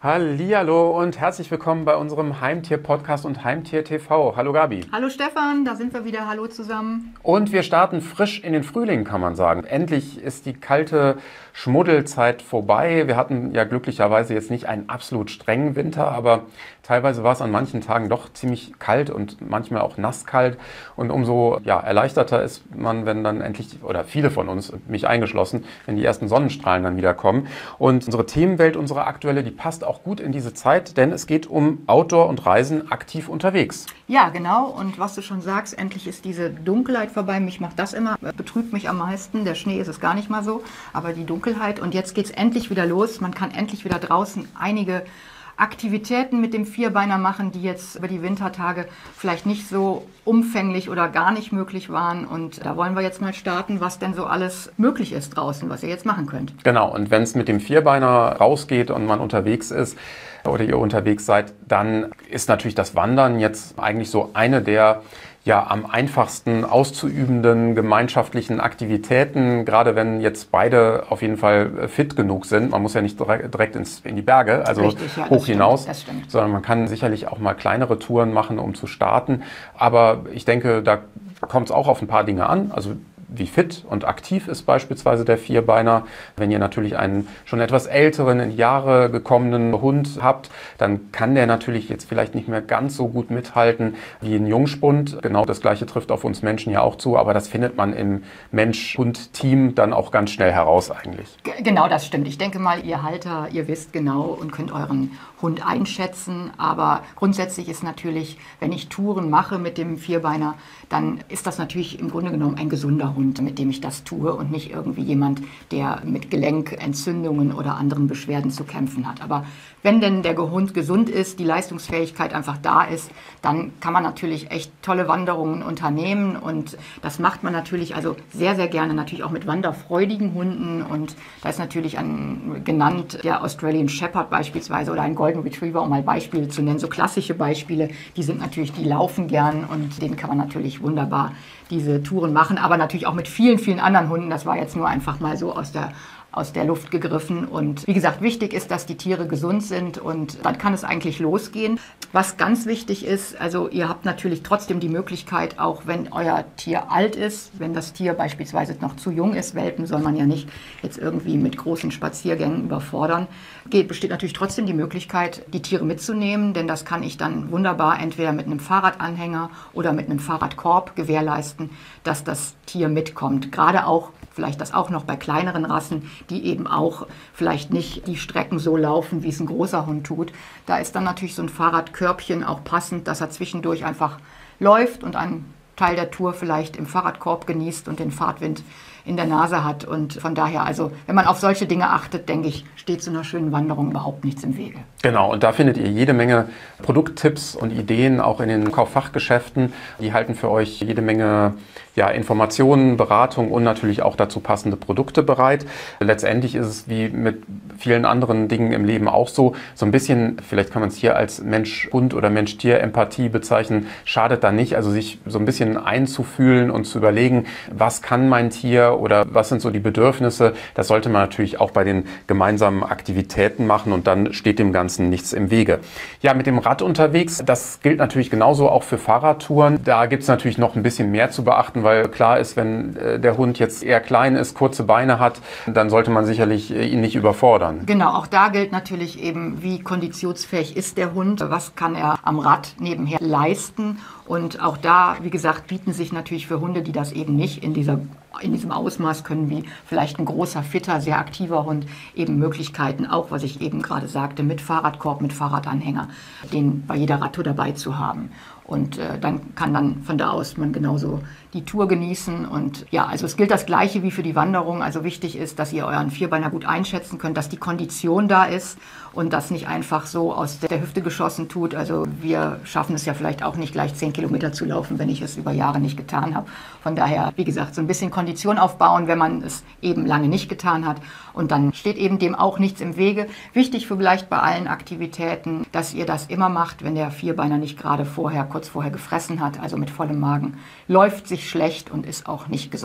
Hallihallo und herzlich willkommen bei unserem Heimtier-Podcast und Heimtier-TV. Hallo Gabi. Hallo Stefan, da sind wir wieder. Hallo zusammen. Und wir starten frisch in den Frühling, kann man sagen. Endlich ist die kalte Schmuddelzeit vorbei. Wir hatten ja glücklicherweise jetzt nicht einen absolut strengen Winter, aber teilweise war es an manchen Tagen doch ziemlich kalt und manchmal auch nasskalt. Und umso erleichterter ist man, wenn dann endlich, oder viele von uns, mich eingeschlossen, wenn die ersten Sonnenstrahlen dann wieder kommen. Und unsere Themenwelt, unsere aktuelle, die passt auch gut in diese Zeit, denn es geht um Outdoor und Reisen aktiv unterwegs. Ja, genau. Und was du schon sagst, endlich ist diese Dunkelheit vorbei. Mich macht das immer, betrübt mich am meisten. Der Schnee ist es gar nicht mal so, aber die Dunkelheit. Und jetzt geht es endlich wieder los. Man kann endlich wieder draußen einige Aktivitäten mit dem Vierbeiner machen, die jetzt über die Wintertage vielleicht nicht so umfänglich oder gar nicht möglich waren. Und da wollen wir jetzt mal starten, was denn so alles möglich ist draußen, was ihr jetzt machen könnt. Genau, und wenn es mit dem Vierbeiner rausgeht und man unterwegs ist oder ihr unterwegs seid, dann ist natürlich das Wandern jetzt eigentlich so eine der am einfachsten auszuübenden gemeinschaftlichen Aktivitäten, gerade wenn jetzt beide auf jeden Fall fit genug sind. Man muss ja nicht direkt in die Berge, also richtig, ja, hoch hinaus, das stimmt. sondern man kann sicherlich auch mal kleinere Touren machen, um zu starten. Aber ich denke, da kommt es auch auf ein paar Dinge an. Also wie fit und aktiv ist beispielsweise der Vierbeiner. Wenn ihr natürlich einen schon etwas älteren, in die Jahre gekommenen Hund habt, dann kann der natürlich jetzt vielleicht nicht mehr ganz so gut mithalten wie ein Jungspund. Genau das Gleiche trifft auf uns Menschen ja auch zu, aber das findet man im Mensch-Hund-Team dann auch ganz schnell heraus eigentlich. Genau, das stimmt. Ich denke mal, ihr Halter, ihr wisst genau und könnt euren Hund einschätzen. Aber grundsätzlich ist natürlich, wenn ich Touren mache mit dem Vierbeiner, dann ist das natürlich im Grunde genommen ein gesunder Hund, mit dem ich das tue und nicht irgendwie jemand, der mit Gelenkentzündungen oder anderen Beschwerden zu kämpfen hat. Aber wenn denn der Hund gesund ist, die Leistungsfähigkeit einfach da ist, dann kann man natürlich echt tolle Wanderungen unternehmen und das macht man natürlich also sehr, sehr gerne, natürlich auch mit wanderfreudigen Hunden und da ist natürlich genannt der Australian Shepherd beispielsweise oder ein Golden Retriever, um mal Beispiele zu nennen, so klassische Beispiele, die sind natürlich, die laufen gern und denen kann man natürlich wunderbar diese Touren machen, aber natürlich auch mit vielen, vielen anderen Hunden, das war jetzt nur einfach mal so aus der Luft gegriffen. Und wie gesagt, wichtig ist, dass die Tiere gesund sind und dann kann es eigentlich losgehen. Was ganz wichtig ist, also ihr habt natürlich trotzdem die Möglichkeit, auch wenn euer Tier alt ist, wenn das Tier beispielsweise noch zu jung ist, Welpen soll man ja nicht jetzt irgendwie mit großen Spaziergängen überfordern, besteht natürlich trotzdem die Möglichkeit, die Tiere mitzunehmen, denn das kann ich dann wunderbar entweder mit einem Fahrradanhänger oder mit einem Fahrradkorb gewährleisten, dass das Tier mitkommt. Gerade auch, vielleicht das auch noch bei kleineren Rassen, die eben auch vielleicht nicht die Strecken so laufen, wie es ein großer Hund tut. Da ist dann natürlich so ein Fahrradkörbchen auch passend, dass er zwischendurch einfach läuft und einen Teil der Tour vielleicht im Fahrradkorb genießt und den Fahrtwind in der Nase hat. Und von daher, also wenn man auf solche Dinge achtet, denke ich, steht zu einer schönen Wanderung überhaupt nichts im Wege. Genau, und da findet ihr jede Menge Produkttipps und Ideen, auch in den Kauffachgeschäften. Die halten für euch jede Menge Informationen, Beratung und natürlich auch dazu passende Produkte bereit. Letztendlich ist es wie mit vielen anderen Dingen im Leben auch so ein bisschen, vielleicht kann man es hier als Mensch-Hund oder Mensch-Tier-Empathie bezeichnen, schadet da nicht, also sich so ein bisschen einzufühlen und zu überlegen, was kann mein Tier oder was sind so die Bedürfnisse. Das sollte man natürlich auch bei den gemeinsamen Aktivitäten machen und dann steht dem Ganzen nichts im Wege. Ja, mit dem Rad unterwegs, das gilt natürlich genauso auch für Fahrradtouren. Da gibt es natürlich noch ein bisschen mehr zu beachten, weil klar ist, wenn der Hund jetzt eher klein ist, kurze Beine hat, dann sollte man sicherlich ihn nicht überfordern. Genau, auch da gilt natürlich eben, wie konditionsfähig ist der Hund, was kann er am Rad nebenher leisten. Und auch da, wie gesagt, bieten sich natürlich für Hunde, die das eben nicht in diesem Ausmaß können, wie vielleicht ein großer, fitter, sehr aktiver Hund, eben Möglichkeiten, auch was ich eben gerade sagte, mit Fahrradkorb, mit Fahrradanhänger, den bei jeder Radtour dabei zu haben. Und dann kann dann von da aus man genauso die Tour genießen. Und ja, also es gilt das Gleiche wie für die Wanderung. Also wichtig ist, dass ihr euren Vierbeiner gut einschätzen könnt, dass die Kondition da ist und das nicht einfach so aus der Hüfte geschossen tut. Also wir schaffen es ja vielleicht auch nicht gleich 10 Kilometer zu laufen, wenn ich es über Jahre nicht getan habe. Von daher, wie gesagt, so ein bisschen Kondition aufbauen, wenn man es eben lange nicht getan hat. Und dann steht eben dem auch nichts im Wege. Wichtig vielleicht bei allen Aktivitäten, dass ihr das immer macht, wenn der Vierbeiner nicht gerade kurz vorher gefressen hat, also mit vollem Magen, läuft sich schlecht und ist auch nicht gesund.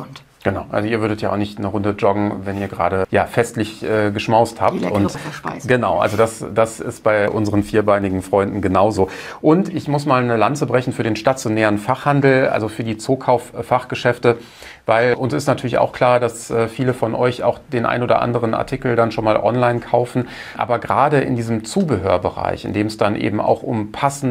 Genau, also ihr würdet ja auch nicht eine Runde joggen, wenn ihr gerade festlich geschmaust habt. Die leckere Verspeisung. Genau, also das ist bei unseren vierbeinigen Freunden genauso. Und ich muss mal eine Lanze brechen für den stationären Fachhandel, also für die Zookauf-Fachgeschäfte, weil uns ist natürlich auch klar, dass viele von euch auch den ein oder anderen Artikel dann schon mal online kaufen. Aber gerade in diesem Zubehörbereich, in dem es dann eben auch um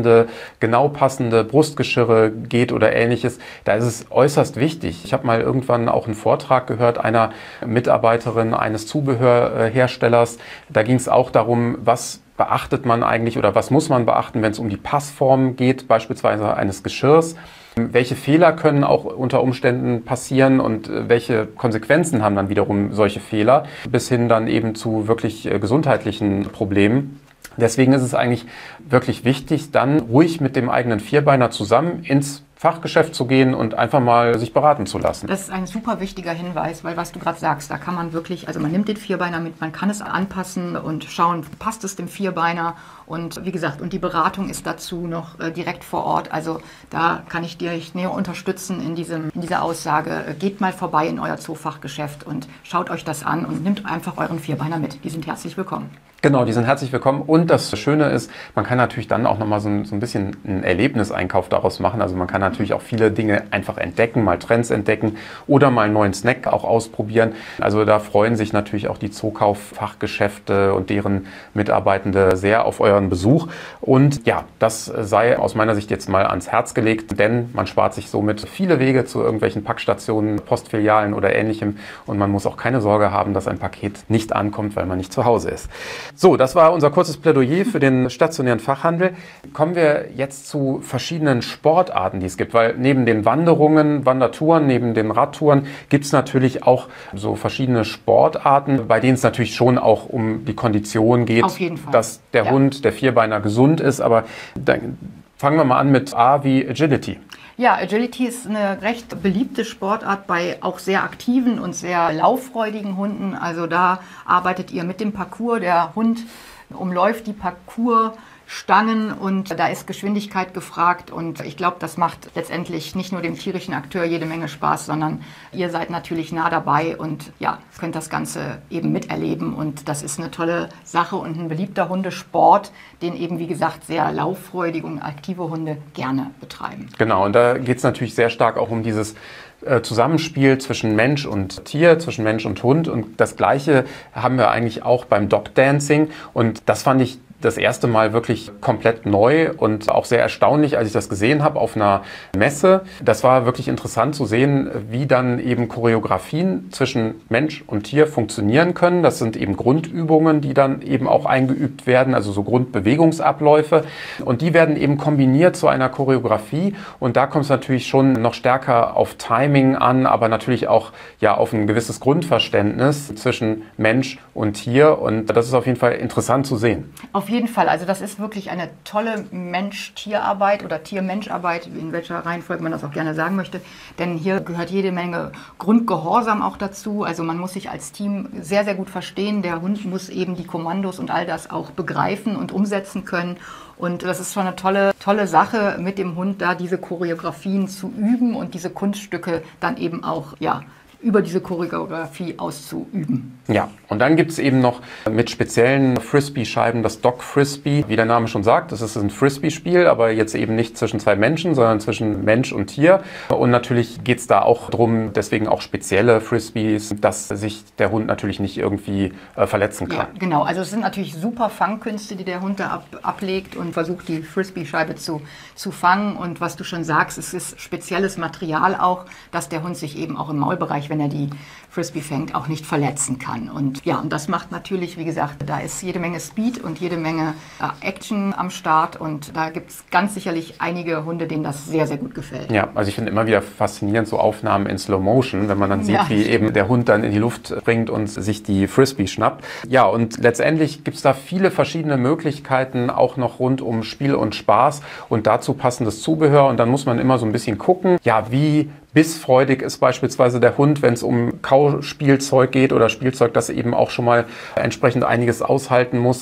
genau passende Brustgeschirre geht oder Ähnliches, da ist es äußerst wichtig. Ich habe mal irgendwann auch einen Vortrag gehört einer Mitarbeiterin eines Zubehörherstellers. Da ging es auch darum, was beachtet man eigentlich oder was muss man beachten, wenn es um die Passform geht, beispielsweise eines Geschirrs. Welche Fehler können auch unter Umständen passieren und welche Konsequenzen haben dann wiederum solche Fehler, bis hin dann eben zu wirklich gesundheitlichen Problemen. Deswegen ist es eigentlich wirklich wichtig, dann ruhig mit dem eigenen Vierbeiner zusammen ins Fachgeschäft zu gehen und einfach mal sich beraten zu lassen. Das ist ein super wichtiger Hinweis, weil was du gerade sagst, da kann man wirklich, also man nimmt den Vierbeiner mit, man kann es anpassen und schauen, passt es dem Vierbeiner und wie gesagt, und die Beratung ist dazu noch direkt vor Ort, also da kann ich dir näher unterstützen in dieser Aussage. Geht mal vorbei in euer Zoofachgeschäft und schaut euch das an und nimmt einfach euren Vierbeiner mit. Die sind herzlich willkommen. Genau, die sind herzlich willkommen und das Schöne ist, man kann natürlich dann auch nochmal so ein bisschen einen Erlebniseinkauf daraus machen. Also man kann natürlich auch viele Dinge einfach entdecken, mal Trends entdecken oder mal einen neuen Snack auch ausprobieren. Also da freuen sich natürlich auch die Zookauf-Fachgeschäfte und deren Mitarbeitende sehr auf euren Besuch. Und ja, das sei aus meiner Sicht jetzt mal ans Herz gelegt, denn man spart sich somit viele Wege zu irgendwelchen Packstationen, Postfilialen oder Ähnlichem und man muss auch keine Sorge haben, dass ein Paket nicht ankommt, weil man nicht zu Hause ist. So, das war unser kurzes Plädoyer für den stationären Fachhandel. Kommen wir jetzt zu verschiedenen Sportarten, die es gibt, weil neben den Wandertouren, neben den Radtouren gibt es natürlich auch so verschiedene Sportarten, bei denen es natürlich schon auch um die Kondition geht, auf jeden Fall, dass der Hund, der Vierbeiner gesund ist. Aber dann fangen wir mal an mit A wie Agility. Ja, Agility ist eine recht beliebte Sportart bei auch sehr aktiven und sehr lauffreudigen Hunden. Also da arbeitet ihr mit dem Parcours. Der Hund umläuft die Parcoursstangen und da ist Geschwindigkeit gefragt. Und ich glaube, das macht letztendlich nicht nur dem tierischen Akteur jede Menge Spaß, sondern ihr seid natürlich nah dabei und ja, könnt das Ganze eben miterleben. Und das ist eine tolle Sache und ein beliebter Hundesport, den eben, wie gesagt, sehr lauffreudige und aktive Hunde gerne betreiben. Genau, und da geht es natürlich sehr stark auch um dieses Zusammenspiel zwischen Mensch und Tier, zwischen Mensch und Hund. Und das Gleiche haben wir eigentlich auch beim Dog Dancing. Und das fand ich das erste Mal wirklich komplett neu und auch sehr erstaunlich, als ich das gesehen habe auf einer Messe. Das war wirklich interessant zu sehen, wie dann eben Choreografien zwischen Mensch und Tier funktionieren können. Das sind eben Grundübungen, die dann eben auch eingeübt werden, also so Grundbewegungsabläufe. Und die werden eben kombiniert zu einer Choreografie. Und da kommt es natürlich schon noch stärker auf Timing an, aber natürlich auch ja auf ein gewisses Grundverständnis zwischen Mensch und Tier. Und das ist auf jeden Fall interessant zu sehen. Auf jeden Fall, also das ist wirklich eine tolle Mensch-Tier-Arbeit oder Tier-Mensch-Arbeit, in welcher Reihenfolge man das auch gerne sagen möchte. Denn hier gehört jede Menge Grundgehorsam auch dazu. Also man muss sich als Team sehr, sehr gut verstehen. Der Hund muss eben die Kommandos und all das auch begreifen und umsetzen können. Und das ist schon eine tolle Sache, mit dem Hund da diese Choreografien zu üben und diese Kunststücke dann eben auch, ja, über diese Choreografie auszuüben. Ja, und dann gibt es eben noch mit speziellen Frisbee-Scheiben das Dog Frisbee. Wie der Name schon sagt, das ist ein Frisbee-Spiel, aber jetzt eben nicht zwischen zwei Menschen, sondern zwischen Mensch und Tier. Und natürlich geht es da auch drum, deswegen auch spezielle Frisbees, dass sich der Hund natürlich nicht irgendwie verletzen kann. Ja, genau. Also es sind natürlich super Fangkünste, die der Hund da ablegt und versucht, die Frisbee-Scheibe zu fangen. Und was du schon sagst, es ist spezielles Material auch, dass der Hund sich eben auch im Maulbereich, wenn er die Frisbee fängt, auch nicht verletzen kann. Und ja, und das macht natürlich, wie gesagt, da ist jede Menge Speed und jede Menge Action am Start und da gibt es ganz sicherlich einige Hunde, denen das sehr, sehr gut gefällt. Ja, also ich finde immer wieder faszinierend so Aufnahmen in Slow Motion, wenn man dann sieht, wie eben der Hund dann in die Luft springt und sich die Frisbee schnappt. Ja, und letztendlich gibt es da viele verschiedene Möglichkeiten, auch noch rund um Spiel und Spaß und dazu passendes Zubehör und dann muss man immer so ein bisschen gucken, ja, wie bissfreudig ist beispielsweise der Hund, wenn es um Kauspielzeug geht oder Spielzeug, das eben auch schon mal entsprechend einiges aushalten muss.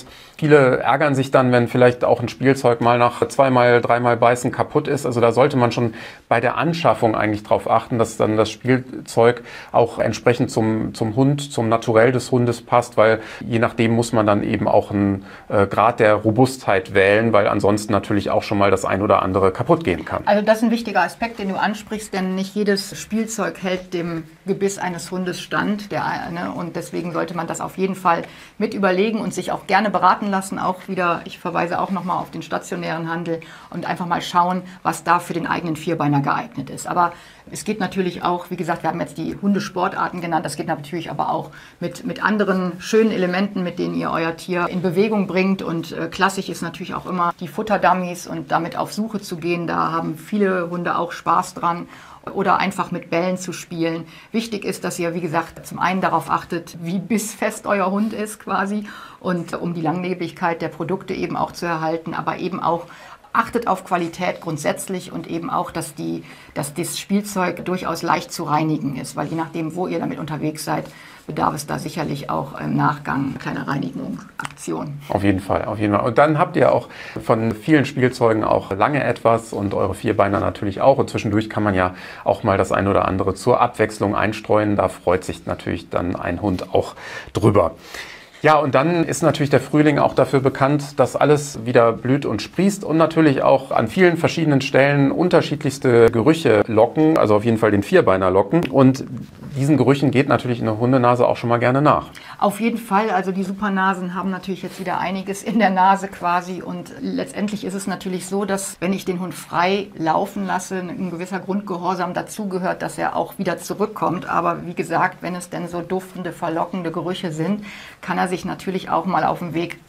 viele ärgern sich dann, wenn vielleicht auch ein Spielzeug mal nach zweimal, dreimal Beißen kaputt ist. Also da sollte man schon bei der Anschaffung eigentlich darauf achten, dass dann das Spielzeug auch entsprechend zum Hund, zum Naturell des Hundes passt, weil je nachdem muss man dann eben auch einen Grad der Robustheit wählen, weil ansonsten natürlich auch schon mal das ein oder andere kaputt gehen kann. Also das ist ein wichtiger Aspekt, den du ansprichst, denn nicht jedes Spielzeug hält dem Gebiss eines Hundes stand. Und deswegen sollte man das auf jeden Fall mit überlegen und sich auch gerne beraten lassen. Auch wieder, ich verweise auch nochmal auf den stationären Handel und einfach mal schauen, was da für den eigenen Vierbeiner geeignet ist. Aber es geht natürlich auch, wie gesagt, wir haben jetzt die Hundesportarten genannt, das geht natürlich aber auch mit anderen schönen Elementen, mit denen ihr euer Tier in Bewegung bringt. Und klassisch ist natürlich auch immer die Futterdummies und damit auf Suche zu gehen. Da haben viele Hunde auch Spaß dran. Oder einfach mit Bällen zu spielen. Wichtig ist, dass ihr, wie gesagt, zum einen darauf achtet, wie bissfest euer Hund ist quasi und um die Langlebigkeit der Produkte eben auch zu erhalten, aber eben auch achtet auf Qualität grundsätzlich und eben auch, dass das Spielzeug durchaus leicht zu reinigen ist, weil je nachdem, wo ihr damit unterwegs seid, bedarf es da sicherlich auch im Nachgang kleiner Reinigungsaktionen. Auf jeden Fall, auf jeden Fall. Und dann habt ihr auch von vielen Spielzeugen auch lange etwas und eure Vierbeiner natürlich auch. Und zwischendurch kann man ja auch mal das ein oder andere zur Abwechslung einstreuen. Da freut sich natürlich dann ein Hund auch drüber. Ja, und dann ist natürlich der Frühling auch dafür bekannt, dass alles wieder blüht und sprießt und natürlich auch an vielen verschiedenen Stellen unterschiedlichste Gerüche locken, also auf jeden Fall den Vierbeiner locken. Und diesen Gerüchen geht natürlich eine Hundenase auch schon mal gerne nach. Auf jeden Fall, also die Supernasen haben natürlich jetzt wieder einiges in der Nase quasi und letztendlich ist es natürlich so, dass wenn ich den Hund frei laufen lasse, ein gewisser Grundgehorsam dazugehört, dass er auch wieder zurückkommt. Aber wie gesagt, wenn es denn so duftende, verlockende Gerüche sind, kann er sich natürlich auch mal auf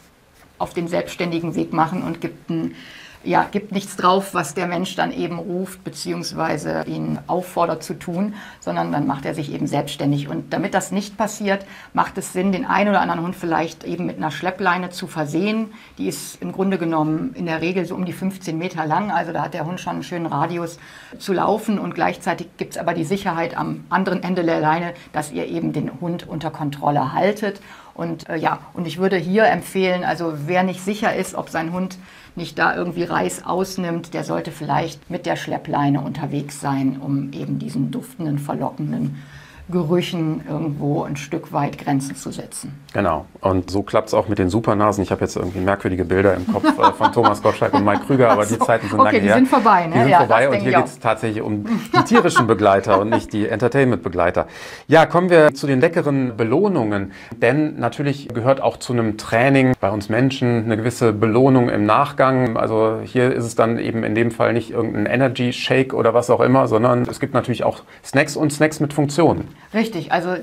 den selbstständigen Weg machen und gibt nichts drauf, was der Mensch dann eben ruft bzw. ihn auffordert zu tun, sondern dann macht er sich eben selbstständig. Und damit das nicht passiert, macht es Sinn, den einen oder anderen Hund vielleicht eben mit einer Schleppleine zu versehen. Die ist im Grunde genommen in der Regel so um die 15 Meter lang, also da hat der Hund schon einen schönen Radius zu laufen und gleichzeitig gibt es aber die Sicherheit am anderen Ende der Leine, dass ihr eben den Hund unter Kontrolle haltet. Und und ich würde hier empfehlen, also wer nicht sicher ist, ob sein Hund nicht da irgendwie Reiß ausnimmt, der sollte vielleicht mit der Schleppleine unterwegs sein, um eben diesen duftenden, verlockenden Gerüchen irgendwo ein Stück weit Grenzen zu setzen. Genau. Und so klappt es auch mit den Supernasen. Ich habe jetzt irgendwie merkwürdige Bilder im Kopf von Thomas Gottschalk und Mike Krüger, aber die Zeiten sind lange her. Okay, die sind vorbei, ne? Die sind vorbei und hier geht es tatsächlich um die tierischen Begleiter und nicht die Entertainment-Begleiter. Ja, kommen wir zu den leckeren Belohnungen. Denn natürlich gehört auch zu einem Training bei uns Menschen eine gewisse Belohnung im Nachgang. Also hier ist es dann eben in dem Fall nicht irgendein Energy-Shake oder was auch immer, sondern es gibt natürlich auch Snacks und Snacks mit Funktionen. Richtig, also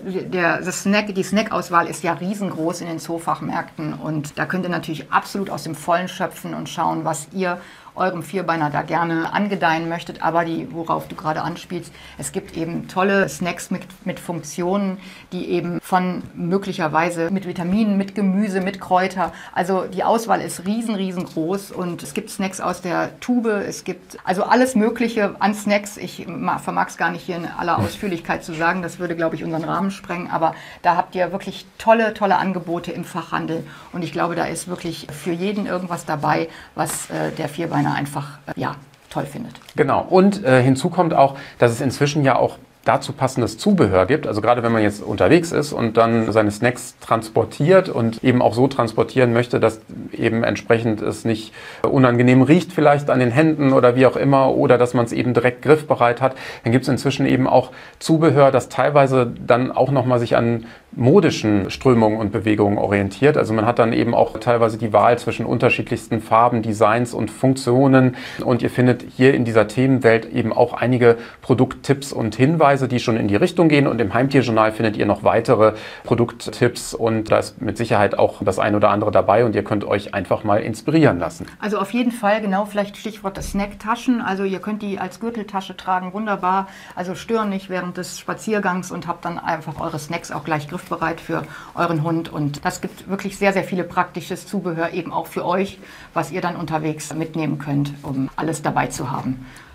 die Snack-Auswahl ist ja riesengroß in den Zoofachmärkten und da könnt ihr natürlich absolut aus dem Vollen schöpfen und schauen, was ihr eurem Vierbeiner da gerne angedeihen möchtet, aber worauf du gerade anspielst, es gibt eben tolle Snacks mit Funktionen, die eben von möglicherweise mit Vitaminen, mit Gemüse, mit Kräuter, also die Auswahl ist riesengroß und es gibt Snacks aus der Tube, es gibt also alles Mögliche an Snacks, ich vermag es gar nicht hier in aller Ausführlichkeit zu sagen, das würde, glaube ich, unseren Rahmen sprengen, aber da habt ihr wirklich tolle Angebote im Fachhandel und ich glaube, da ist wirklich für jeden irgendwas dabei, was der Vierbeiner einfach toll findet. Genau. Und hinzu kommt auch, dass es inzwischen ja auch dazu passendes Zubehör gibt. Also gerade wenn man jetzt unterwegs ist und dann seine Snacks transportiert und eben auch so transportieren möchte, dass eben entsprechend es nicht unangenehm riecht vielleicht an den Händen oder wie auch immer oder dass man es eben direkt griffbereit hat, dann gibt es inzwischen eben auch Zubehör, das teilweise dann auch nochmal sich an modischen Strömungen und Bewegungen orientiert. Also man hat dann eben auch teilweise die Wahl zwischen unterschiedlichsten Farben, Designs und Funktionen und ihr findet hier in dieser Themenwelt eben auch einige Produkttipps und Hinweise, die schon in die Richtung gehen und im Heimtierjournal findet ihr noch weitere Produkttipps und da ist mit Sicherheit auch das ein oder andere dabei und ihr könnt euch einfach mal inspirieren lassen. Also auf jeden Fall, genau, vielleicht Stichwort das Snacktaschen, also ihr könnt die als Gürteltasche tragen, wunderbar, also stören nicht während des Spaziergangs und habt dann einfach eure Snacks auch gleich griffbereit für euren Hund und das gibt wirklich sehr viele praktisches Zubehör eben auch für euch, was ihr dann unterwegs mitnehmen könnt, um alles dabei zu haben.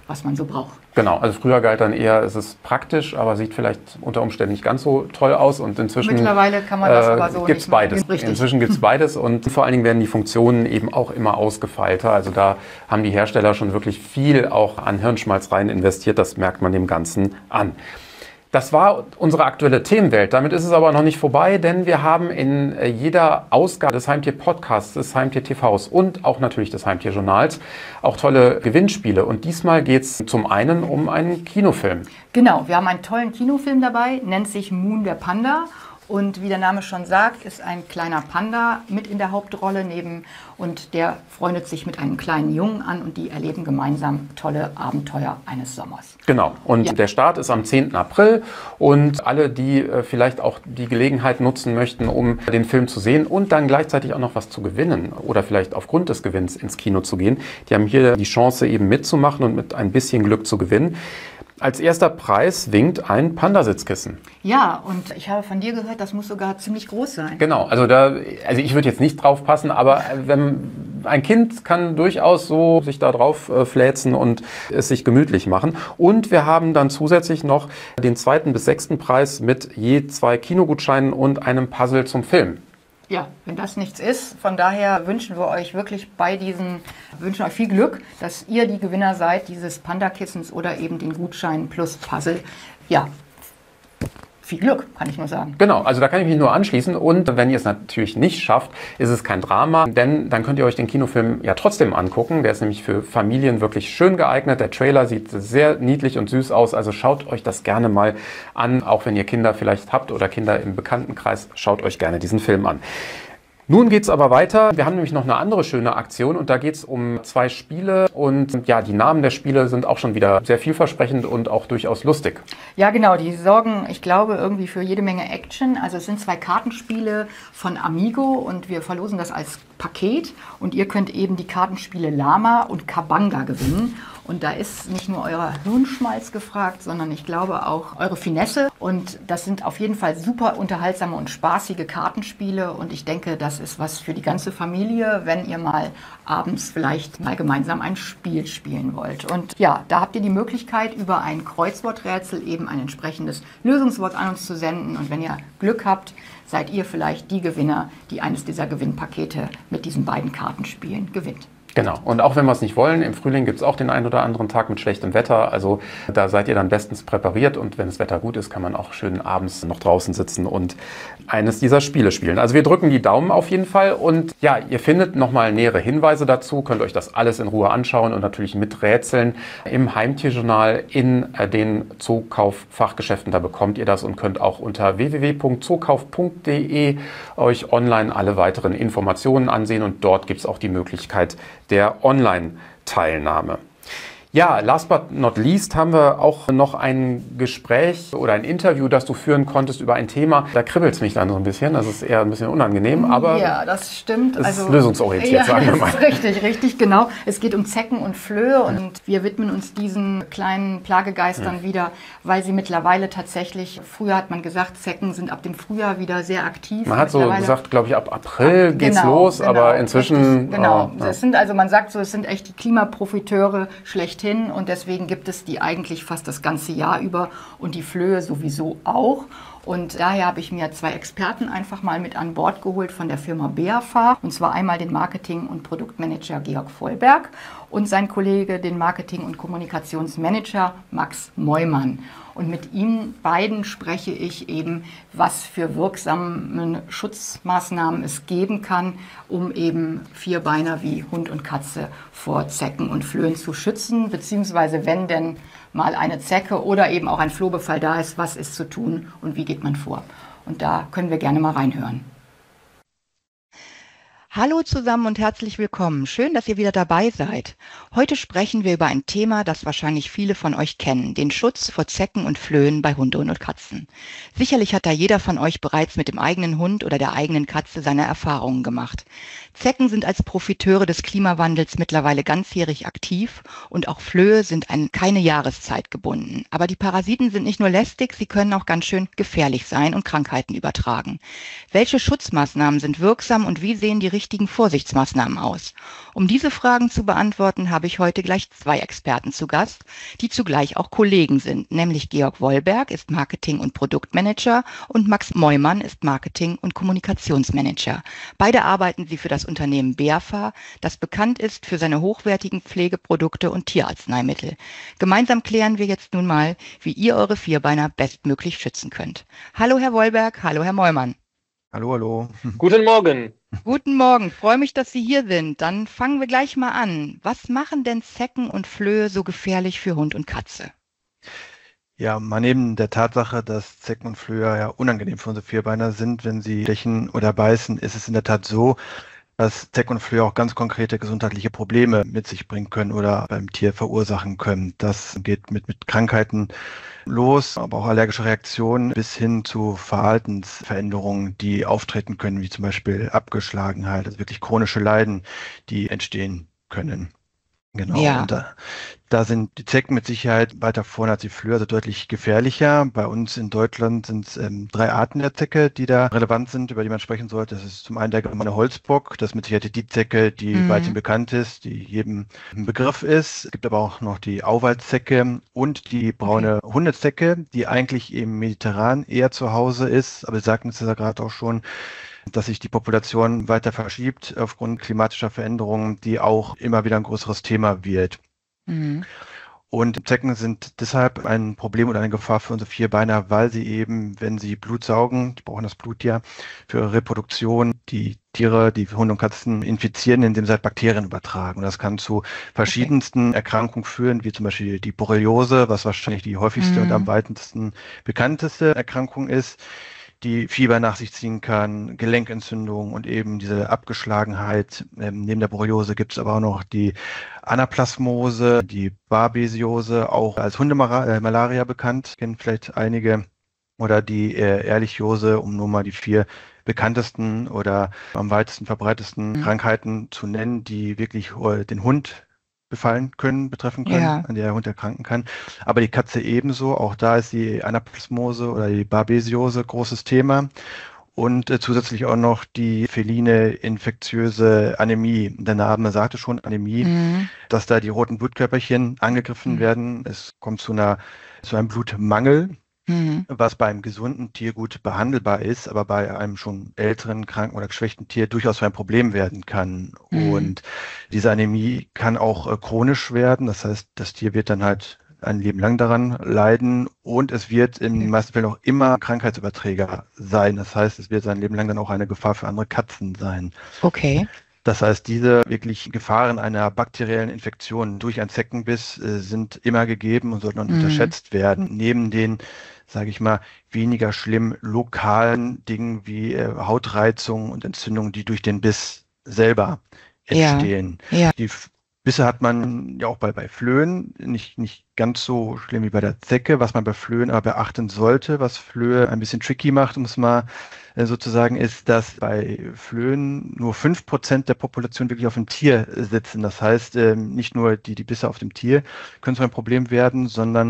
was man so braucht. Genau, also früher galt dann eher, es ist praktisch, aber sieht vielleicht unter Umständen nicht ganz so toll aus und inzwischen mittlerweile kann man das aber so gibt's nicht beides. Richtig. Inzwischen gibt es beides und vor allen Dingen werden die Funktionen eben auch immer ausgefeilter. Also da haben die Hersteller schon wirklich viel auch an Hirnschmalz rein investiert, das merkt man dem Ganzen an. Das war unsere aktuelle Themenwelt. Damit ist es aber noch nicht vorbei, denn wir haben in jeder Ausgabe des Heimtier-Podcasts, des Heimtier-TVs und auch natürlich des Heimtier-Journals auch tolle Gewinnspiele. Und diesmal geht es zum einen um einen Kinofilm. Genau, wir haben einen tollen Kinofilm dabei, nennt sich Moon der Panda. Und wie der Name schon sagt, ist ein kleiner Panda mit in der Hauptrolle und der freundet sich mit einem kleinen Jungen an und die erleben gemeinsam tolle Abenteuer eines Sommers. Genau, und der Start ist am 10. April und alle, die vielleicht auch die Gelegenheit nutzen möchten, um den Film zu sehen und dann gleichzeitig auch noch was zu gewinnen oder vielleicht aufgrund des Gewinns ins Kino zu gehen, die haben hier die Chance eben mitzumachen und mit ein bisschen Glück zu gewinnen. Als erster Preis winkt ein Pandasitzkissen. Ja, und ich habe von dir gehört, das muss sogar ziemlich groß sein. Genau, also ich würde jetzt nicht drauf passen, aber ein Kind kann durchaus so sich da drauf fläzen und es sich gemütlich machen. Und wir haben dann zusätzlich noch den 2. bis 6. Preis mit je 2 Kinogutscheinen und einem Puzzle zum Film. Ja, wenn das nichts ist, von daher wünschen wir euch wirklich wünschen euch viel Glück, dass ihr die Gewinner seid, dieses Panda-Kissens oder eben den Gutschein plus Puzzle. Ja, viel Glück, kann ich nur sagen. Genau, also da kann ich mich nur anschließen und wenn ihr es natürlich nicht schafft, ist es kein Drama, denn dann könnt ihr euch den Kinofilm ja trotzdem angucken. Der ist nämlich für Familien wirklich schön geeignet. Der Trailer sieht sehr niedlich und süß aus, also schaut euch das gerne mal an, auch wenn ihr Kinder vielleicht habt oder Kinder im Bekanntenkreis, schaut euch gerne diesen Film an. Nun geht's aber weiter. Wir haben nämlich noch eine andere schöne Aktion und da geht's um 2 Spiele und ja, die Namen der Spiele sind auch schon wieder sehr vielversprechend und auch durchaus lustig. Ja, genau, die sorgen, ich glaube, irgendwie für jede Menge Action. Also es sind 2 Kartenspiele von Amigo und wir verlosen das als Paket und ihr könnt eben die Kartenspiele Lama und Kabanga gewinnen. Und da ist nicht nur euer Hirnschmalz gefragt, sondern ich glaube auch eure Finesse. Und das sind auf jeden Fall super unterhaltsame und spaßige Kartenspiele. Und ich denke, das ist was für die ganze Familie, wenn ihr mal abends vielleicht mal gemeinsam ein Spiel spielen wollt. Und ja, da habt ihr die Möglichkeit, über ein Kreuzworträtsel eben ein entsprechendes Lösungswort an uns zu senden. Und wenn ihr Glück habt, seid ihr vielleicht die Gewinner, die eines dieser Gewinnpakete mit diesen beiden Kartenspielen gewinnt. Genau. Und auch wenn wir es nicht wollen, im Frühling gibt es auch den einen oder anderen Tag mit schlechtem Wetter. Also da seid ihr dann bestens präpariert und wenn das Wetter gut ist, kann man auch schön abends noch draußen sitzen und eines dieser Spiele spielen. Also wir drücken die Daumen auf jeden Fall und ja, ihr findet nochmal nähere Hinweise dazu, könnt euch das alles in Ruhe anschauen und natürlich miträtseln im Heimtierjournal in den Zookauf-Fachgeschäften. Da bekommt ihr das und könnt auch unter www.zookauf.de euch online alle weiteren Informationen ansehen und dort gibt es auch die Möglichkeit der Online-Teilnahme. Ja, last but not least haben wir auch noch ein Gespräch oder ein Interview, das du führen konntest über ein Thema. Da kribbelt es mich dann so ein bisschen, das ist eher ein bisschen unangenehm, aber ja, das stimmt. Es ist lösungsorientiert, ja, sagen wir mal. Richtig, genau. Es geht um Zecken und Flöhe und wir widmen uns diesen kleinen Plagegeistern wieder, weil sie mittlerweile tatsächlich, früher hat man gesagt, Zecken sind ab dem Frühjahr wieder sehr aktiv. Man hat so gesagt, glaube ich, ab April geht's los, aber inzwischen... Genau, das sind, also man sagt so, es sind echt die Klimaprofiteure schlechthin und deswegen gibt es die eigentlich fast das ganze Jahr über und die Flöhe sowieso auch. Und daher habe ich mir 2 Experten einfach mal mit an Bord geholt von der Firma BAFA. Und zwar einmal den Marketing- und Produktmanager Georg Vollberg und sein Kollege, den Marketing- und Kommunikationsmanager Max Meumann. Und mit ihnen beiden spreche ich eben, was für wirksame Schutzmaßnahmen es geben kann, um eben Vierbeiner wie Hund und Katze vor Zecken und Flöhen zu schützen, beziehungsweise wenn denn mal eine Zecke oder eben auch ein Flohbefall da ist, was ist zu tun und wie geht man vor. Und da können wir gerne mal reinhören. Hallo zusammen und herzlich willkommen. Schön, dass ihr wieder dabei seid. Heute sprechen wir über ein Thema, das wahrscheinlich viele von euch kennen, den Schutz vor Zecken und Flöhen bei Hunden und Katzen. Sicherlich hat da jeder von euch bereits mit dem eigenen Hund oder der eigenen Katze seine Erfahrungen gemacht. Zecken sind als Profiteure des Klimawandels mittlerweile ganzjährig aktiv und auch Flöhe sind an keine Jahreszeit gebunden. Aber die Parasiten sind nicht nur lästig, sie können auch ganz schön gefährlich sein und Krankheiten übertragen. Welche Schutzmaßnahmen sind wirksam und wie sehen die richtigen richtigen Vorsichtsmaßnahmen aus? Um diese Fragen zu beantworten, habe ich heute gleich 2 Experten zu Gast, die zugleich auch Kollegen sind, nämlich Georg Wollberg ist Marketing- und Produktmanager und Max Meumann ist Marketing- und Kommunikationsmanager. Beide arbeiten sie für das Unternehmen BEAFA, das bekannt ist für seine hochwertigen Pflegeprodukte und Tierarzneimittel. Gemeinsam klären wir jetzt nun mal, wie ihr eure Vierbeiner bestmöglich schützen könnt. Hallo Herr Wollberg, hallo Herr Meumann. Hallo, hallo. Guten Morgen. Guten Morgen, freue mich, dass Sie hier sind. Dann fangen wir gleich mal an. Was machen denn Zecken und Flöhe so gefährlich für Hund und Katze? Ja, mal neben der Tatsache, dass Zecken und Flöhe ja unangenehm für unsere Vierbeiner sind, wenn sie stechen oder beißen, ist es in der Tat so, dass Zecken und Flöhe auch ganz konkrete gesundheitliche Probleme mit sich bringen können oder beim Tier verursachen können. Das geht mit Krankheiten los, aber auch allergische Reaktionen bis hin zu Verhaltensveränderungen, die auftreten können, wie zum Beispiel Abgeschlagenheit, also wirklich chronische Leiden, die entstehen können. Genau, Ja. und da sind die Zecken mit Sicherheit weiter vorne als die Flöhe, also deutlich gefährlicher. Bei uns in Deutschland sind es 3 Arten der Zecke, die da relevant sind, über die man sprechen sollte. Das ist zum einen der gemeine Holzbock, das ist mit Sicherheit die Zecke, die weithin bekannt ist, die jedem ein Begriff ist. Es gibt aber auch noch die Auwaldzecke und die braune Hundezecke, die eigentlich im Mediterran eher zu Hause ist. Aber Sie sagten es ja gerade auch schon, dass sich die Population weiter verschiebt aufgrund klimatischer Veränderungen, die auch immer wieder ein größeres Thema wird. Mhm. Und Zecken sind deshalb ein Problem oder eine Gefahr für unsere Vierbeiner, weil sie eben, wenn sie Blut saugen, die brauchen das Blut ja für ihre Reproduktion, die Tiere, die Hunde und Katzen infizieren, indem sie halt Bakterien übertragen. Und das kann zu verschiedensten Erkrankungen führen, wie zum Beispiel die Borreliose, was wahrscheinlich die häufigste und am weitesten bekannteste Erkrankung ist, die Fieber nach sich ziehen kann, Gelenkentzündung und eben diese Abgeschlagenheit. Neben der Borreliose gibt es aber auch noch die Anaplasmose, die Babesiose, auch als Hundemalaria bekannt, kennen vielleicht einige, oder die Ehrlichiose, um nur mal die 4 bekanntesten oder am weitesten verbreitesten Krankheiten zu nennen, die wirklich den Hund betreffen können, Ja. an der der Hund erkranken kann. Aber die Katze ebenso. Auch da ist die Anaplasmose oder die Babesiose großes Thema. Und zusätzlich auch noch die feline infektiöse Anämie. Der Name sagte schon, Anämie, dass da die roten Blutkörperchen angegriffen werden. Es kommt zu einem Blutmangel, was bei einem gesunden Tier gut behandelbar ist, aber bei einem schon älteren, kranken oder geschwächten Tier durchaus ein Problem werden kann. Und diese Anämie kann auch chronisch werden. Das heißt, das Tier wird dann halt ein Leben lang daran leiden und es wird in den meisten Fällen auch immer Krankheitsüberträger sein. Das heißt, es wird sein Leben lang dann auch eine Gefahr für andere Katzen sein. Okay. Das heißt, diese wirklich Gefahren einer bakteriellen Infektion durch einen Zeckenbiss sind immer gegeben und sollten auch nicht unterschätzt werden. Neben den, sage ich mal, weniger schlimm lokalen Dingen wie Hautreizungen und Entzündungen, die durch den Biss selber entstehen. Ja. Die Bisse hat man ja auch bei Flöhen, nicht ganz so schlimm wie bei der Zecke, was man bei Flöhen aber beachten sollte, was Flöhe ein bisschen tricky macht, um es mal sozusagen, ist, dass bei Flöhen nur 5% der Population wirklich auf dem Tier sitzen. Das heißt, nicht nur die Bisse auf dem Tier können zu einem Problem werden, sondern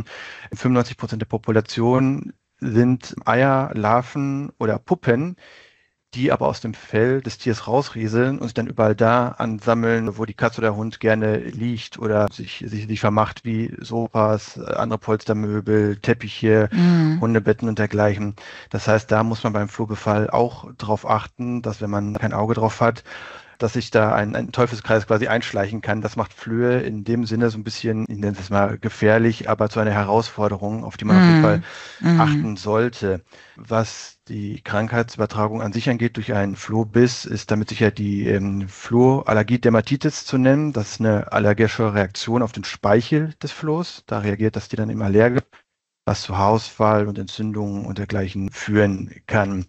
95% der Population sind Eier, Larven oder Puppen, die aber aus dem Fell des Tiers rausrieseln und sich dann überall da ansammeln, wo die Katze oder der Hund gerne liegt oder sich vermacht, wie Sofas, andere Polstermöbel, Teppiche, Hundebetten und dergleichen. Das heißt, da muss man beim Flohbefall auch drauf achten, dass wenn man kein Auge drauf hat, dass sich da ein Teufelskreis quasi einschleichen kann. Das macht Flöhe in dem Sinne so ein bisschen, ich nenne es mal gefährlich, aber zu einer Herausforderung, auf die man auf jeden Fall achten sollte. Was die Krankheitsübertragung an sich angeht durch einen Flohbiss, ist damit sicher die Flohallergie-Dermatitis zu nennen. Das ist eine allergische Reaktion auf den Speichel des Flohs. Da reagiert das Tier dann immer allergisch, was zu Haarausfall und Entzündungen und dergleichen führen kann.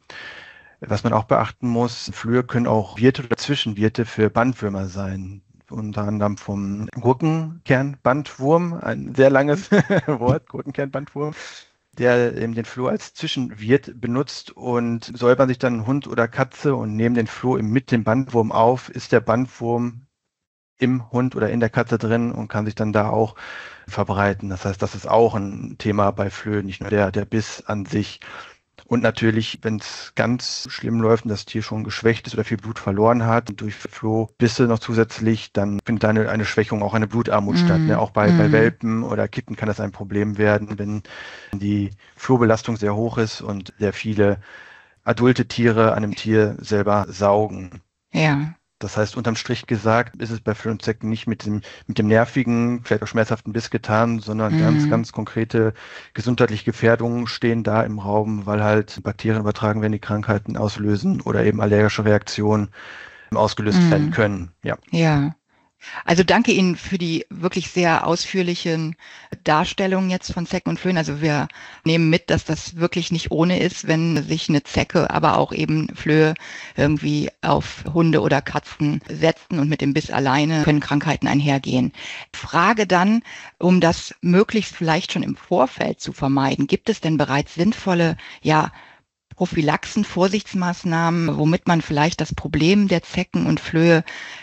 Was man auch beachten muss, Flöhe können auch Wirte oder Zwischenwirte für Bandwürmer sein. Unter anderem vom Gurkenkernbandwurm, ein sehr langes Wort, Gurkenkernbandwurm, der eben den Floh als Zwischenwirt benutzt, und säubern sich dann Hund oder Katze und nehmen den Floh mit dem Bandwurm auf, ist der Bandwurm im Hund oder in der Katze drin und kann sich dann da auch verbreiten. Das heißt, das ist auch ein Thema bei Flöhen, nicht nur der Biss an sich. Und natürlich, wenn es ganz schlimm läuft und das Tier schon geschwächt ist oder viel Blut verloren hat, durch Flohbisse noch zusätzlich, dann findet da eine Schwächung, auch eine Blutarmut statt. Ne? Auch bei Welpen oder Kitten kann das ein Problem werden, wenn die Flohbelastung sehr hoch ist und sehr viele adulte Tiere an dem Tier selber saugen. Ja. Das heißt, unterm Strich gesagt, ist es bei Flöhen und Zecken nicht mit dem nervigen, vielleicht auch schmerzhaften Biss getan, sondern ganz, ganz konkrete gesundheitliche Gefährdungen stehen da im Raum, weil halt Bakterien übertragen werden, die Krankheiten auslösen oder eben allergische Reaktionen ausgelöst werden können. Ja. Ja. Also danke Ihnen für die wirklich sehr ausführlichen Darstellungen jetzt von Zecken und Flöhen. Also wir nehmen mit, dass das wirklich nicht ohne ist, wenn sich eine Zecke, aber auch eben Flöhe irgendwie auf Hunde oder Katzen setzen und mit dem Biss alleine können Krankheiten einhergehen. Frage dann, um das möglichst vielleicht schon im Vorfeld zu vermeiden, gibt es denn bereits sinnvolle, Prophylaxen, Vorsichtsmaßnahmen, womit man vielleicht das Problem der Zecken und Flöhe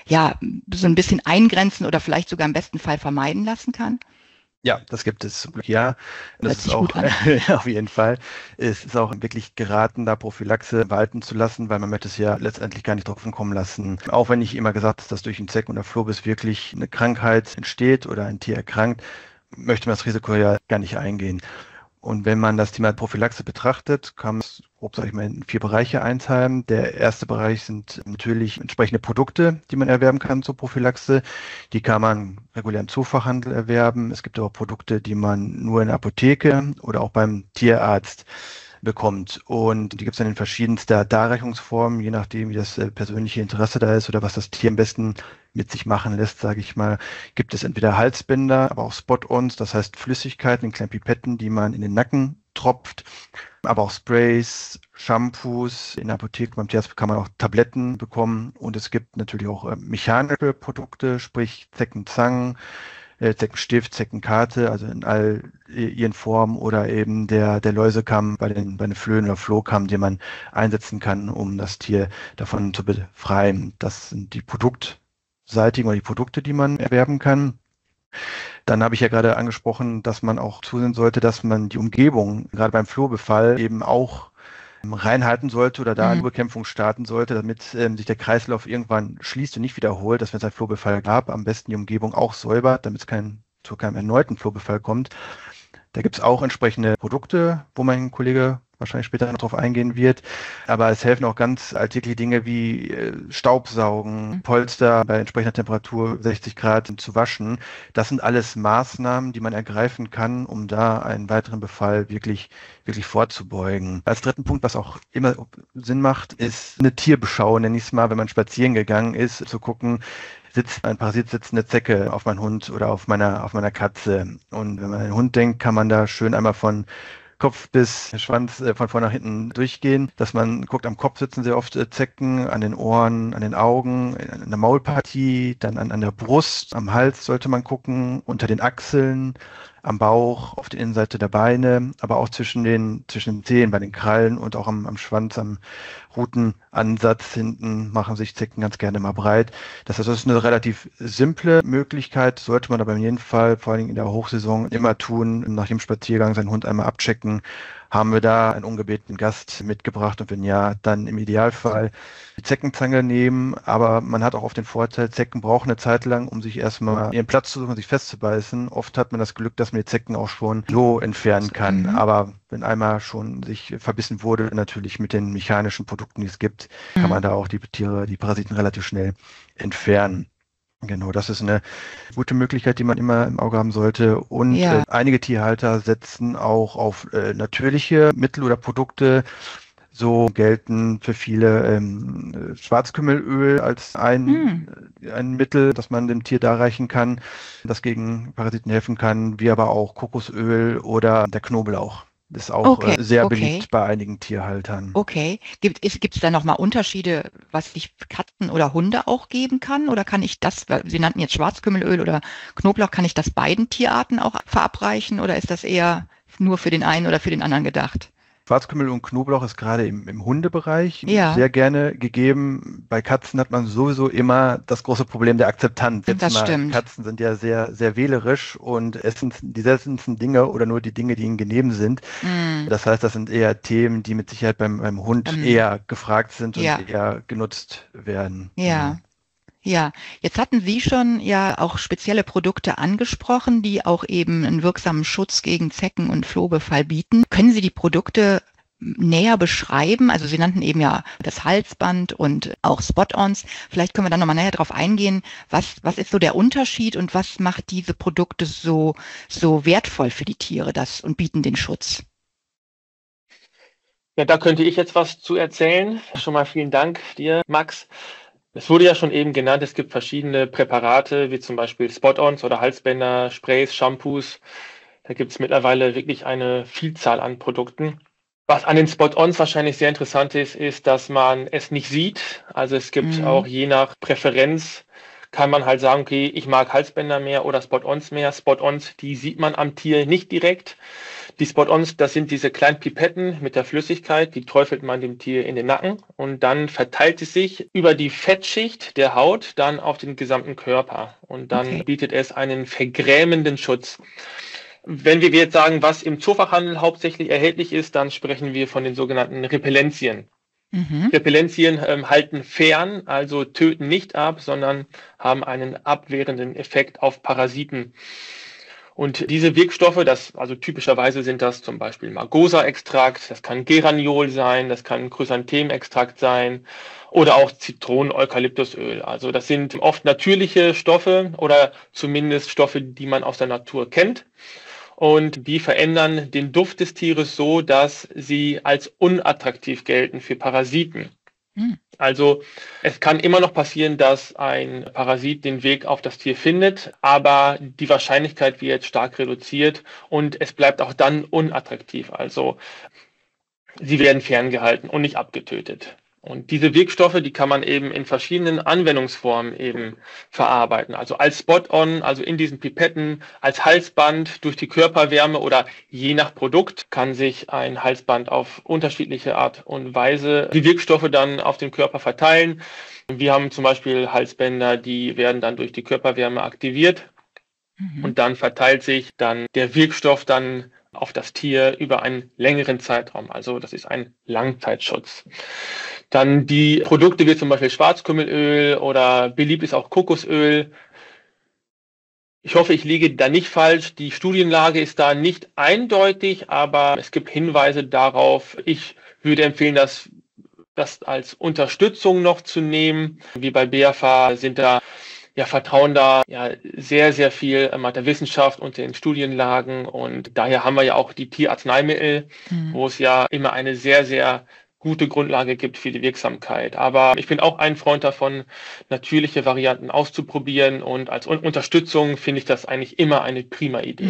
so ein bisschen eingrenzen oder vielleicht sogar im besten Fall vermeiden lassen kann? Ja, das gibt es. Ja, das ist auch auf jeden Fall. Es ist auch wirklich geraten, da Prophylaxe walten zu lassen, weil man möchte es ja letztendlich gar nicht drauf ankommen lassen. Auch wenn ich immer gesagt habe, dass durch einen Zecken- oder Flohbiss wirklich eine Krankheit entsteht oder ein Tier erkrankt, möchte man das Risiko ja gar nicht eingehen. Und wenn man das Thema Prophylaxe betrachtet, kann man es grob, sage ich mal, in 4 Bereiche einteilen. Der erste Bereich sind natürlich entsprechende Produkte, die man erwerben kann zur Prophylaxe. Die kann man regulär im Zoofachhandel erwerben. Es gibt aber Produkte, die man nur in der Apotheke oder auch beim Tierarzt bekommt. Und die gibt es dann in verschiedenster Darreichungsformen, je nachdem, wie das persönliche Interesse da ist oder was das Tier am besten mit sich machen lässt, sage ich mal, gibt es entweder Halsbänder, aber auch Spot-ons, das heißt Flüssigkeiten in kleinen Pipetten, die man in den Nacken tropft, aber auch Sprays, Shampoos. In der Apotheke beim Tierarzt kann man auch Tabletten bekommen und es gibt natürlich auch mechanische Produkte, sprich Zeckenzangen, Zeckenstift, Zeckenkarte, also in all ihren Formen oder eben der Läusekamm bei den Flöhen oder Flohkamm, den man einsetzen kann, um das Tier davon zu befreien. Das sind die produktseitigen oder die Produkte, die man erwerben kann. Dann habe ich ja gerade angesprochen, dass man auch zusehen sollte, dass man die Umgebung, gerade beim Flohbefall, eben auch reinhalten sollte oder da eine Bekämpfung starten sollte, damit sich der Kreislauf irgendwann schließt und nicht wiederholt, dass wenn es einen Flohbefall gab, am besten die Umgebung auch säubert, damit es zu keinem erneuten Flohbefall kommt. Da gibt es auch entsprechende Produkte, wo mein Kollege wahrscheinlich später noch drauf eingehen wird. Aber es helfen auch ganz alltägliche Dinge wie Staubsaugen, Polster bei entsprechender Temperatur 60 Grad zu waschen. Das sind alles Maßnahmen, die man ergreifen kann, um da einen weiteren Befall wirklich vorzubeugen. Als dritten Punkt, was auch immer Sinn macht, ist eine Tierbeschau, nenne ich es mal, wenn man spazieren gegangen ist, zu gucken, sitzt ein Parasit, sitzt eine Zecke auf meinen Hund oder auf meiner Katze. Und wenn man an den Hund denkt, kann man da schön einmal von Kopf bis Schwanz von vorne nach hinten durchgehen, dass man guckt, am Kopf sitzen sehr oft Zecken, an den Ohren, an den Augen, an der Maulpartie, dann an der Brust, am Hals sollte man gucken, unter den Achseln, am Bauch, auf der Innenseite der Beine, aber auch zwischen den Zehen, bei den Krallen und auch am Schwanz, am Rutenansatz hinten machen sich Zecken ganz gerne mal breit. Das heißt, das ist eine relativ simple Möglichkeit, sollte man aber in jedem Fall, vor allen Dingen in der Hochsaison, immer tun, nach dem Spaziergang seinen Hund einmal abchecken. Haben wir da einen ungebetenen Gast mitgebracht und wenn ja, dann im Idealfall die Zeckenzange nehmen. Aber man hat auch oft den Vorteil, Zecken brauchen eine Zeit lang, um sich erstmal ihren Platz zu suchen, sich festzubeißen. Oft hat man das Glück, dass man die Zecken auch schon so entfernen kann. Aber wenn einmal schon sich verbissen wurde, natürlich mit den mechanischen Produkten, die es gibt, kann man da auch die Parasiten relativ schnell entfernen. Genau, das ist eine gute Möglichkeit, die man immer im Auge haben sollte. Und einige Tierhalter setzen auch auf natürliche Mittel oder Produkte. So gelten für viele Schwarzkümmelöl als ein Mittel, das man dem Tier darreichen kann, das gegen Parasiten helfen kann, wie aber auch Kokosöl oder der Knoblauch. Das ist auch sehr beliebt bei einigen Tierhaltern. Okay. Gibt es da nochmal Unterschiede, was ich für Katzen oder Hunde auch geben kann? Oder kann ich das, Sie nannten jetzt Schwarzkümmelöl oder Knoblauch, kann ich das beiden Tierarten auch verabreichen? Oder ist das eher nur für den einen oder für den anderen gedacht? Schwarzkümmel und Knoblauch ist gerade im Hundebereich Ja. sehr gerne gegeben. Bei Katzen hat man sowieso immer das große Problem der Akzeptanz. Das stimmt. Katzen sind ja sehr, sehr wählerisch und essen die seltensten Dinge oder nur die Dinge, die ihnen genehm sind. Das heißt, das sind eher Themen, die mit Sicherheit beim Hund eher gefragt sind und eher genutzt werden. Ja. Ja, jetzt hatten Sie schon ja auch spezielle Produkte angesprochen, die auch eben einen wirksamen Schutz gegen Zecken- und Flohbefall bieten. Können Sie die Produkte näher beschreiben? Also Sie nannten eben ja das Halsband und auch Spot-ons. Vielleicht können wir da nochmal näher drauf eingehen. Was ist so der Unterschied und was macht diese Produkte so wertvoll für die Tiere und bieten den Schutz? Ja, da könnte ich jetzt was zu erzählen. Schon mal vielen Dank dir, Max. Es wurde ja schon eben genannt, es gibt verschiedene Präparate, wie zum Beispiel Spot-ons oder Halsbänder, Sprays, Shampoos. Da gibt es mittlerweile wirklich eine Vielzahl an Produkten. Was an den Spot-ons wahrscheinlich sehr interessant ist, ist, dass man es nicht sieht. Also es gibt auch je nach Präferenz, kann man halt sagen, okay, ich mag Halsbänder mehr oder Spot-ons mehr. Spot-ons, die sieht man am Tier nicht direkt. Die Spot-ons, das sind diese kleinen Pipetten mit der Flüssigkeit, die träufelt man dem Tier in den Nacken und dann verteilt es sich über die Fettschicht der Haut dann auf den gesamten Körper und dann bietet es einen vergrämenden Schutz. Wenn wir jetzt sagen, was im Zoofachhandel hauptsächlich erhältlich ist, dann sprechen wir von den sogenannten Repellenzien. Repellenzien halten fern, also töten nicht ab, sondern haben einen abwehrenden Effekt auf Parasiten. Und diese Wirkstoffe, also typischerweise sind das zum Beispiel Margosa-Extrakt, das kann Geraniol sein, das kann Chrysanthemextrakt sein oder auch Zitronen-Eukalyptusöl. Also das sind oft natürliche Stoffe oder zumindest Stoffe, die man aus der Natur kennt. Und die verändern den Duft des Tieres so, dass sie als unattraktiv gelten für Parasiten. Also es kann immer noch passieren, dass ein Parasit den Weg auf das Tier findet, aber die Wahrscheinlichkeit wird stark reduziert und es bleibt auch dann unattraktiv. Also sie werden ferngehalten und nicht abgetötet. Und diese Wirkstoffe, die kann man eben in verschiedenen Anwendungsformen eben verarbeiten. Also als Spot-on, also in diesen Pipetten, als Halsband durch die Körperwärme oder je nach Produkt kann sich ein Halsband auf unterschiedliche Art und Weise die Wirkstoffe dann auf den Körper verteilen. Wir haben zum Beispiel Halsbänder, die werden dann durch die Körperwärme aktiviert und dann verteilt sich dann der Wirkstoff dann auf das Tier über einen längeren Zeitraum. Also das ist ein Langzeitschutz. Dann die Produkte wie zum Beispiel Schwarzkümmelöl oder beliebt ist auch Kokosöl. Ich hoffe, ich liege da nicht falsch. Die Studienlage ist da nicht eindeutig, aber es gibt Hinweise darauf. Ich würde empfehlen, das als Unterstützung noch zu nehmen. Wie bei BAFA vertrauen da sehr, sehr viel der Wissenschaft und den Studienlagen. Und daher haben wir ja auch die Tierarzneimittel, wo es ja immer eine sehr, sehr gute Grundlage gibt für die Wirksamkeit. Aber ich bin auch ein Freund davon, natürliche Varianten auszuprobieren und als Unterstützung finde ich das eigentlich immer eine prima Idee.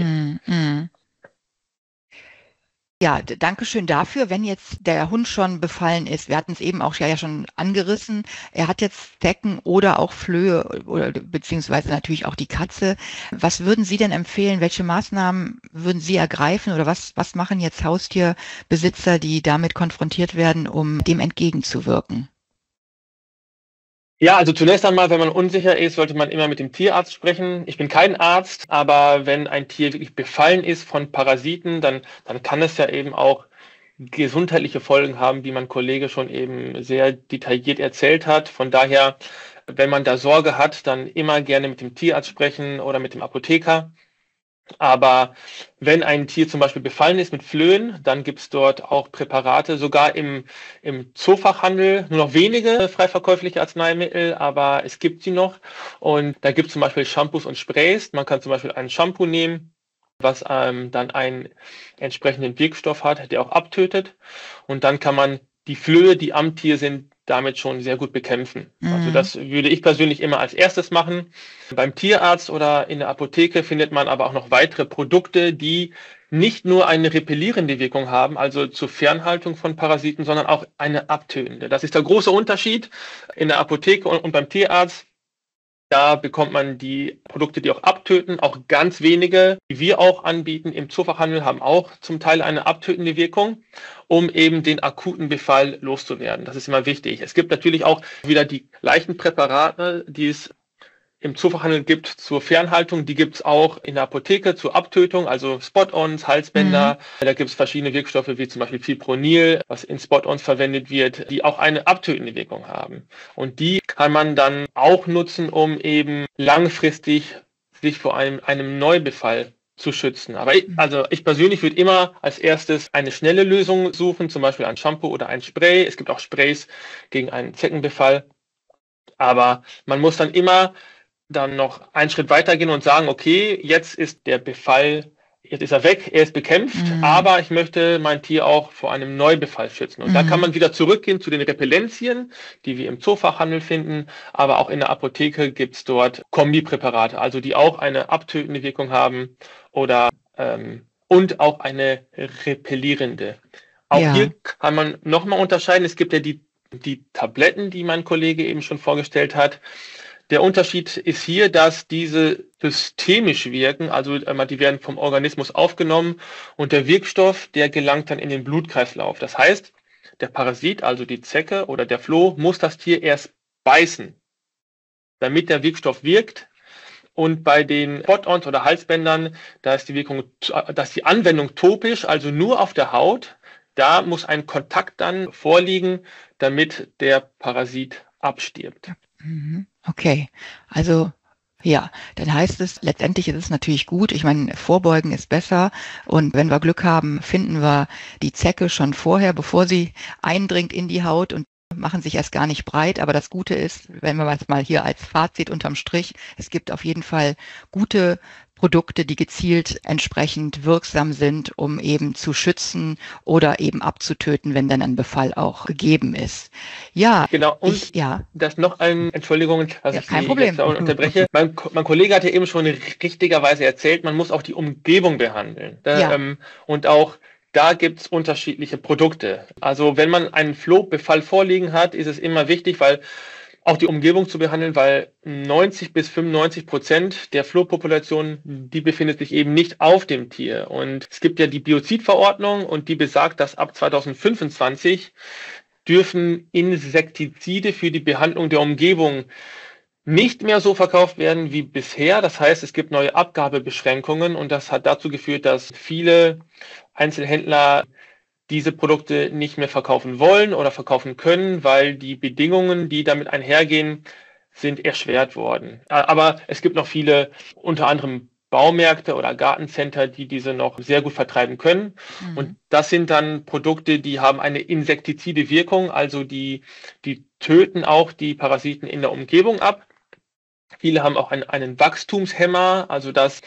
Ja, danke schön dafür. Wenn jetzt der Hund schon befallen ist, wir hatten es eben auch ja schon angerissen, er hat jetzt Zecken oder auch Flöhe oder beziehungsweise natürlich auch die Katze. Was würden Sie denn empfehlen? Welche Maßnahmen würden Sie ergreifen oder was machen jetzt Haustierbesitzer, die damit konfrontiert werden, um dem entgegenzuwirken? Ja, also zunächst einmal, wenn man unsicher ist, sollte man immer mit dem Tierarzt sprechen. Ich bin kein Arzt, aber wenn ein Tier wirklich befallen ist von Parasiten, dann kann es ja eben auch gesundheitliche Folgen haben, wie mein Kollege schon eben sehr detailliert erzählt hat. Von daher, wenn man da Sorge hat, dann immer gerne mit dem Tierarzt sprechen oder mit dem Apotheker. Aber wenn ein Tier zum Beispiel befallen ist mit Flöhen, dann gibt es dort auch Präparate, sogar im Zoofachhandel, nur noch wenige frei verkäufliche Arzneimittel, aber es gibt sie noch. Und da gibt es zum Beispiel Shampoos und Sprays. Man kann zum Beispiel ein Shampoo nehmen, was dann einen entsprechenden Wirkstoff hat, der auch abtötet. Und dann kann man die Flöhe, die am Tier sind, damit schon sehr gut bekämpfen. Also das würde ich persönlich immer als erstes machen. Beim Tierarzt oder in der Apotheke findet man aber auch noch weitere Produkte, die nicht nur eine repellierende Wirkung haben, also zur Fernhaltung von Parasiten, sondern auch eine abtötende. Das ist der große Unterschied in der Apotheke und beim Tierarzt. Da bekommt man die Produkte, die auch abtöten, auch ganz wenige, die wir auch anbieten im Zoofachhandel, haben auch zum Teil eine abtötende Wirkung, um eben den akuten Befall loszuwerden. Das ist immer wichtig. Es gibt natürlich auch wieder die leichten Präparate, die es im Zoofachhandel gibt zur Fernhaltung, die gibt es auch in der Apotheke zur Abtötung, also Spot-ons, Halsbänder. Da gibt es verschiedene Wirkstoffe wie zum Beispiel Fipronil, was in Spot-ons verwendet wird, die auch eine abtötende Wirkung haben. Und die kann man dann auch nutzen, um eben langfristig sich vor einem Neubefall zu schützen. Aber ich persönlich würde immer als erstes eine schnelle Lösung suchen, zum Beispiel ein Shampoo oder ein Spray. Es gibt auch Sprays gegen einen Zeckenbefall. Aber man muss dann immer dann noch einen Schritt weitergehen und sagen, okay, jetzt ist der Befall, jetzt ist er weg, er ist bekämpft, aber ich möchte mein Tier auch vor einem Neubefall schützen. Und da kann man wieder zurückgehen zu den Repellenzien, die wir im Zoofachhandel finden, aber auch in der Apotheke gibt es dort Kombipräparate, also die auch eine abtötende Wirkung haben oder und auch eine repellierende. Auch hier kann man nochmal unterscheiden, es gibt ja die Tabletten, die mein Kollege eben schon vorgestellt hat. Der Unterschied ist hier, dass diese systemisch wirken, also die werden vom Organismus aufgenommen und der Wirkstoff, der gelangt dann in den Blutkreislauf. Das heißt, der Parasit, also die Zecke oder der Floh, muss das Tier erst beißen, damit der Wirkstoff wirkt. Und bei den Spot-ons oder Halsbändern, da ist die Anwendung topisch, also nur auf der Haut. Da muss ein Kontakt dann vorliegen, damit der Parasit abstirbt. Okay, also ja, dann heißt es, letztendlich ist es natürlich gut. Ich meine, vorbeugen ist besser. Und wenn wir Glück haben, finden wir die Zecke schon vorher, bevor sie eindringt in die Haut und machen sich erst gar nicht breit. Aber das Gute ist, wenn wir es mal hier als Fazit unterm Strich, es gibt auf jeden Fall gute Produkte, die gezielt entsprechend wirksam sind, um eben zu schützen oder eben abzutöten, wenn dann ein Befall auch gegeben ist. Ja, genau. Und das noch Entschuldigung, dass ich Sie jetzt unterbreche. Mein Kollege hat ja eben schon richtigerweise erzählt, man muss auch die Umgebung behandeln. Und auch da gibt es unterschiedliche Produkte. Also wenn man einen Flohbefall vorliegen hat, ist es immer wichtig, weil auch die Umgebung zu behandeln, weil 90-95% der Flohpopulation, die befindet sich eben nicht auf dem Tier. Und es gibt ja die Biozidverordnung und die besagt, dass ab 2025 dürfen Insektizide für die Behandlung der Umgebung nicht mehr so verkauft werden wie bisher. Das heißt, es gibt neue Abgabebeschränkungen und das hat dazu geführt, dass viele Einzelhändler diese Produkte nicht mehr verkaufen wollen oder verkaufen können, weil die Bedingungen, die damit einhergehen, sind erschwert worden. Aber es gibt noch viele, unter anderem Baumärkte oder Gartencenter, die diese noch sehr gut vertreiben können. Und das sind dann Produkte, die haben eine insektizide Wirkung, also die töten auch die Parasiten in der Umgebung ab. Viele haben auch einen Wachstumshemmer, also dass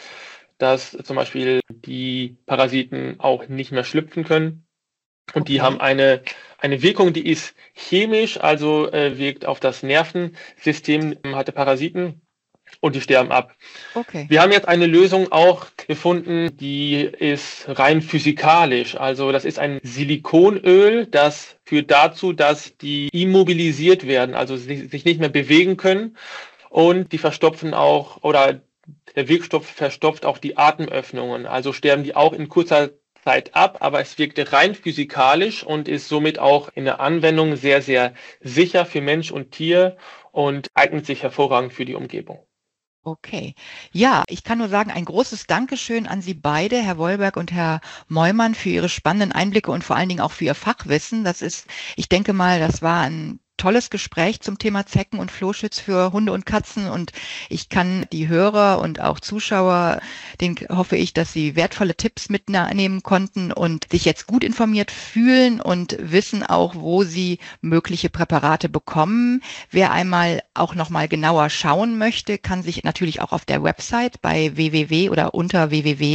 zum Beispiel die Parasiten auch nicht mehr schlüpfen können. Und die haben eine Wirkung, die ist chemisch, also wirkt auf das Nervensystem, hat der Parasiten und die sterben ab. Okay. Wir haben jetzt eine Lösung auch gefunden, die ist rein physikalisch. Also das ist ein Silikonöl, das führt dazu, dass die immobilisiert werden, also sich nicht mehr bewegen können und die verstopfen auch, oder der Wirkstoff verstopft auch die Atemöffnungen, also sterben die auch in kurzer Zeit ab, aber es wirkte rein physikalisch und ist somit auch in der Anwendung sehr, sehr sicher für Mensch und Tier und eignet sich hervorragend für die Umgebung. Okay. Ja, ich kann nur sagen, ein großes Dankeschön an Sie beide, Herr Wollberg und Herr Meumann, für Ihre spannenden Einblicke und vor allen Dingen auch für Ihr Fachwissen. Ich denke mal, das war ein tolles Gespräch zum Thema Zecken- und Flohschutz für Hunde und Katzen und ich kann die Hörer und auch Zuschauer, denen hoffe ich, dass sie wertvolle Tipps mitnehmen konnten und sich jetzt gut informiert fühlen und wissen auch, wo sie mögliche Präparate bekommen. Wer einmal auch nochmal genauer schauen möchte, kann sich natürlich auch auf der Website bei www oder unter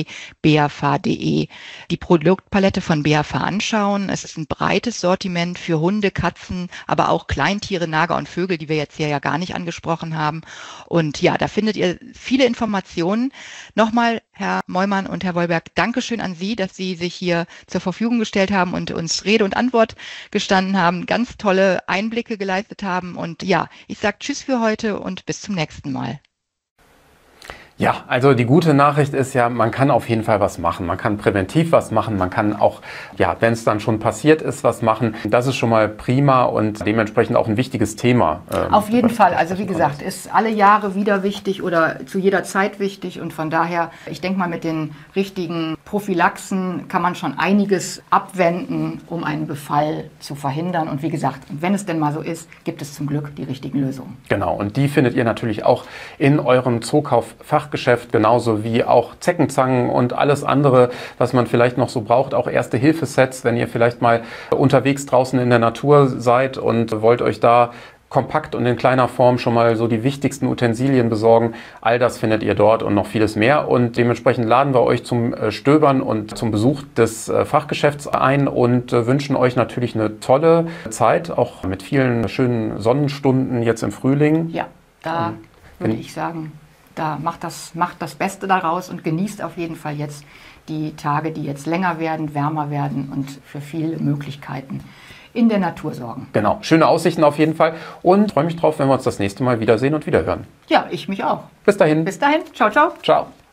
www.bav.de die Produktpalette von BAV anschauen. Es ist ein breites Sortiment für Hunde, Katzen, aber auch Kleintiere, Nager und Vögel, die wir jetzt hier ja gar nicht angesprochen haben. Und ja, da findet ihr viele Informationen. Nochmal, Herr Meumann und Herr Wollberg, Dankeschön an Sie, dass Sie sich hier zur Verfügung gestellt haben und uns Rede und Antwort gestanden haben, ganz tolle Einblicke geleistet haben. Und ja, ich sage Tschüss für heute und bis zum nächsten Mal. Ja, also die gute Nachricht ist ja, man kann auf jeden Fall was machen. Man kann präventiv was machen. Man kann auch, ja, wenn es dann schon passiert ist, was machen. Das ist schon mal prima und dementsprechend auch ein wichtiges Thema. Auf jeden Fall. Also wie gesagt, ist alle Jahre wieder wichtig oder zu jeder Zeit wichtig. Und von daher, ich denke mal, mit den richtigen Prophylaxen kann man schon einiges abwenden, um einen Befall zu verhindern. Und wie gesagt, wenn es denn mal so ist, gibt es zum Glück die richtigen Lösungen. Genau, und die findet ihr natürlich auch in eurem Zookauf-Fachgeschäft, genauso wie auch Zeckenzangen und alles andere, was man vielleicht noch so braucht, auch Erste-Hilfe-Sets, wenn ihr vielleicht mal unterwegs draußen in der Natur seid und wollt euch da kompakt und in kleiner Form schon mal so die wichtigsten Utensilien besorgen. All das findet ihr dort und noch vieles mehr. Und dementsprechend laden wir euch zum Stöbern und zum Besuch des Fachgeschäfts ein und wünschen euch natürlich eine tolle Zeit, auch mit vielen schönen Sonnenstunden jetzt im Frühling. Ja, da würde ich sagen, da macht das Beste daraus und genießt auf jeden Fall jetzt die Tage, die jetzt länger werden, wärmer werden und für viele Möglichkeiten in der Natur sorgen. Genau, schöne Aussichten auf jeden Fall und freue mich drauf, wenn wir uns das nächste Mal wiedersehen und wiederhören. Ja, ich mich auch. Bis dahin. Bis dahin. Ciao, ciao. Ciao.